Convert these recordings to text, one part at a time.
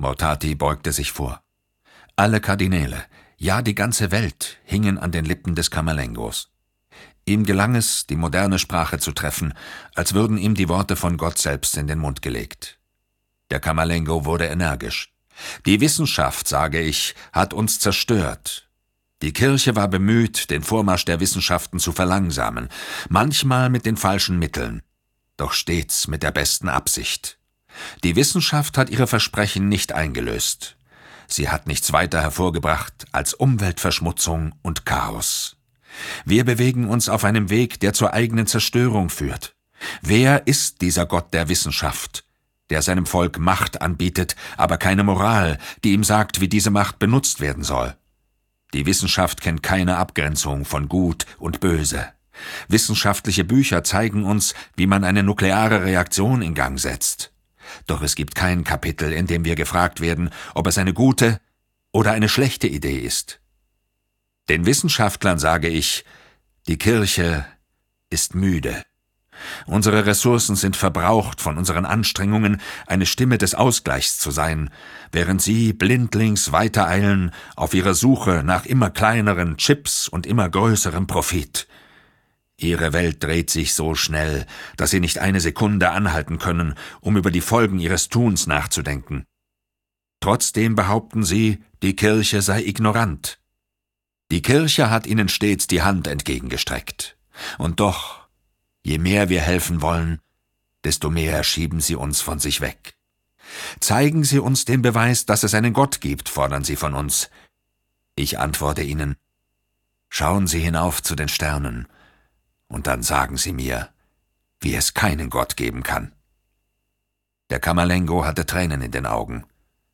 Mortati beugte sich vor. Alle Kardinäle, ja die ganze Welt, hingen an den Lippen des Camerlengos. Ihm gelang es, die moderne Sprache zu treffen, als würden ihm die Worte von Gott selbst in den Mund gelegt. Der Camerlengo wurde energisch. »Die Wissenschaft, sage ich, hat uns zerstört. Die Kirche war bemüht, den Vormarsch der Wissenschaften zu verlangsamen, manchmal mit den falschen Mitteln, doch stets mit der besten Absicht. Die Wissenschaft hat ihre Versprechen nicht eingelöst. Sie hat nichts weiter hervorgebracht als Umweltverschmutzung und Chaos. Wir bewegen uns auf einem Weg, der zur eigenen Zerstörung führt. Wer ist dieser Gott der Wissenschaft, der seinem Volk Macht anbietet, aber keine Moral, die ihm sagt, wie diese Macht benutzt werden soll? Die Wissenschaft kennt keine Abgrenzung von Gut und Böse. Wissenschaftliche Bücher zeigen uns, wie man eine nukleare Reaktion in Gang setzt. Doch es gibt kein Kapitel, in dem wir gefragt werden, ob es eine gute oder eine schlechte Idee ist. Den Wissenschaftlern sage ich, die Kirche ist müde. Unsere Ressourcen sind verbraucht von unseren Anstrengungen, eine Stimme des Ausgleichs zu sein, während sie blindlings weitereilen auf ihrer Suche nach immer kleineren Chips und immer größerem Profit. Ihre Welt dreht sich so schnell, dass sie nicht eine Sekunde anhalten können, um über die Folgen ihres Tuns nachzudenken. Trotzdem behaupten sie, die Kirche sei ignorant. Die Kirche hat ihnen stets die Hand entgegengestreckt. Und doch, je mehr wir helfen wollen, desto mehr schieben sie uns von sich weg. Zeigen Sie uns den Beweis, dass es einen Gott gibt, fordern sie von uns. Ich antworte ihnen, schauen Sie hinauf zu den Sternen, und dann sagen Sie mir, wie es keinen Gott geben kann. Der Camerlengo hatte Tränen in den Augen.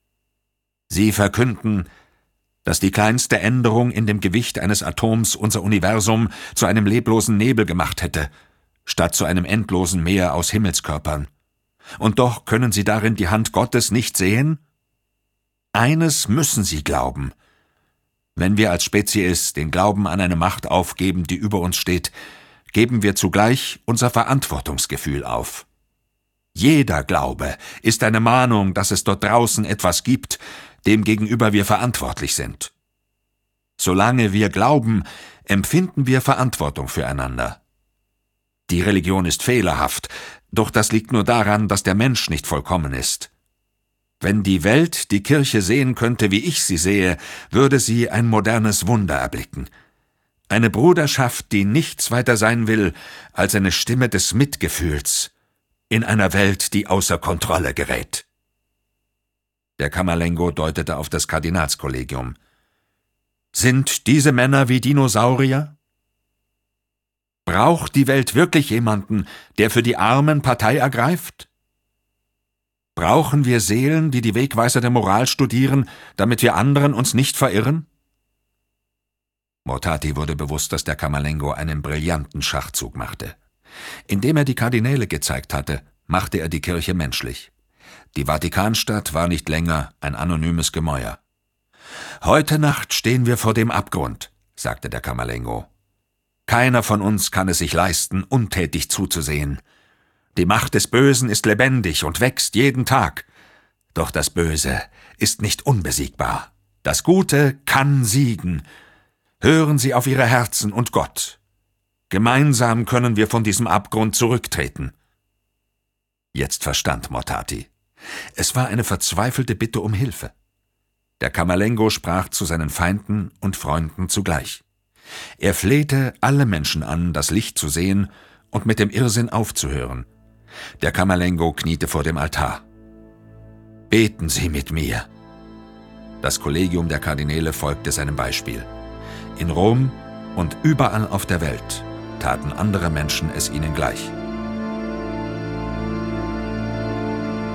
Sie verkünden, dass die kleinste Änderung in dem Gewicht eines Atoms unser Universum zu einem leblosen Nebel gemacht hätte, statt zu einem endlosen Meer aus Himmelskörpern. Und doch können Sie darin die Hand Gottes nicht sehen? Eines müssen Sie glauben. Wenn wir als Spezies den Glauben an eine Macht aufgeben, die über uns steht, geben wir zugleich unser Verantwortungsgefühl auf. Jeder Glaube ist eine Mahnung, dass es dort draußen etwas gibt, dem gegenüber wir verantwortlich sind. Solange wir glauben, empfinden wir Verantwortung füreinander. Die Religion ist fehlerhaft, doch das liegt nur daran, dass der Mensch nicht vollkommen ist. Wenn die Welt die Kirche sehen könnte, wie ich sie sehe, würde sie ein modernes Wunder erblicken. Eine Bruderschaft, die nichts weiter sein will als eine Stimme des Mitgefühls in einer Welt, die außer Kontrolle gerät. Der Camerlengo deutete auf das Kardinalskollegium. Sind diese Männer wie Dinosaurier? Braucht die Welt wirklich jemanden, der für die Armen Partei ergreift? Brauchen wir Seelen, die die Wegweiser der Moral studieren, damit wir anderen uns nicht verirren? Mortati wurde bewusst, dass der Camerlengo einen brillanten Schachzug machte. Indem er die Kardinäle gezeigt hatte, machte er die Kirche menschlich. Die Vatikanstadt war nicht länger ein anonymes Gemäuer. »Heute Nacht stehen wir vor dem Abgrund«, sagte der Camerlengo. »Keiner von uns kann es sich leisten, untätig zuzusehen. Die Macht des Bösen ist lebendig und wächst jeden Tag. Doch das Böse ist nicht unbesiegbar. Das Gute kann siegen. Hören Sie auf Ihre Herzen und Gott. Gemeinsam können wir von diesem Abgrund zurücktreten.« Jetzt verstand Mortati. Es war eine verzweifelte Bitte um Hilfe. Der Camerlengo sprach zu seinen Feinden und Freunden zugleich. Er flehte alle Menschen an, das Licht zu sehen und mit dem Irrsinn aufzuhören. Der Camerlengo kniete vor dem Altar. »Beten Sie mit mir!« Das Kollegium der Kardinäle folgte seinem Beispiel. In Rom und überall auf der Welt taten andere Menschen es ihnen gleich.